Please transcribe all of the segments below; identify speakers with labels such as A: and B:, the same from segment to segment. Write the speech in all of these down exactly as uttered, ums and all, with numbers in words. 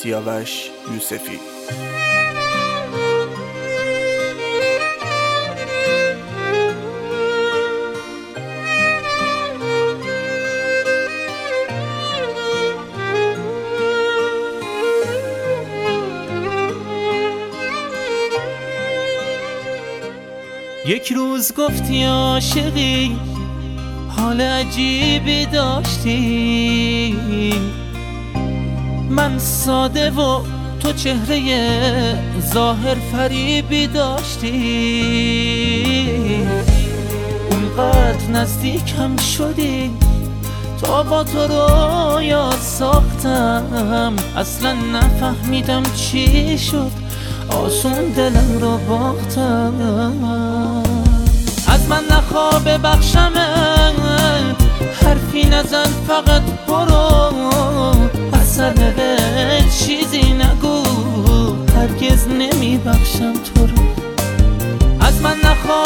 A: سیاوش یوسفی.
B: یک روز گفتی عاشقی، حال عجیبی داشتی، من ساده و تو چهره ظاهر فریبی داشتی. اونقدر نزدیکم شدی تا با تو رو یاد ساختم، اصلا نفهمیدم چی شد، آسون دلم رو باختم. از من نخوا ببخشمت، حرفی نزن فقط برو، اصلا چیزی نگو، هرگز نمیبخشم تو رو. از من نخوا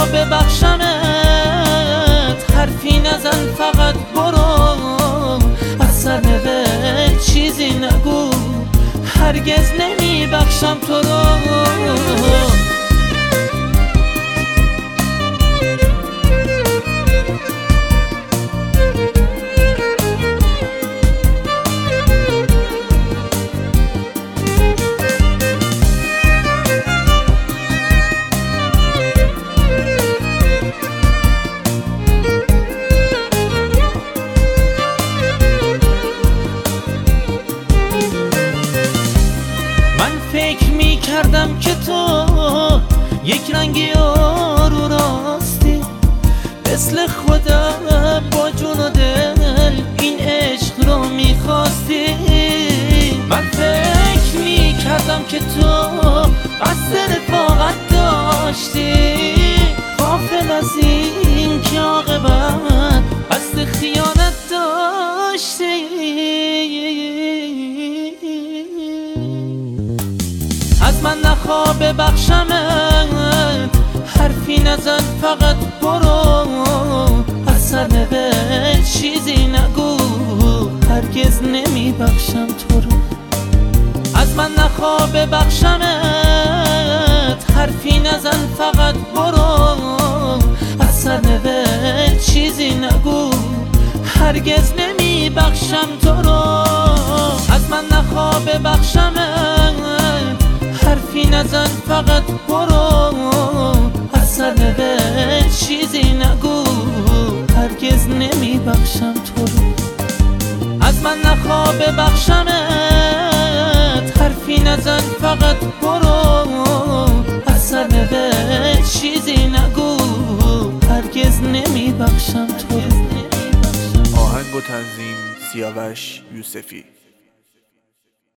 B: ببخشمت، حرفی نزن فقط برو، اصلا چیزی نگو، هرگز نمیبخشم تو رو. فکر می کردم که تو یک رنگی رو راستی، مثل خودم با جون و دل این عشق رو می خواستی. من فکر می کردم که تو قصد رفاقت داشتی، غافل از این که عاقبت قصد خیانت داشتی. از من نخوا ببخشمت، حرفی نزن فقط برو، اصلا چیزی نگو، هرگز نمیبخشم تو رو. از من نخوا ببخشمت، حرفی نزن فقط برو، اصلا چیزی نگو، هرگز نمیبخشم تو رو. از من نخوا ببخشمت، حرفی نزن فقط برو، اصلا چیزی نگو، هرگز نمیبخشم تو رو. از من نخوا ببخشمت، حرفی نزن فقط برو، اصلا چیزی نگو، هرگز نمیبخشم تو رو.
A: آهنگ و تنظیم سیاوش یوسفی.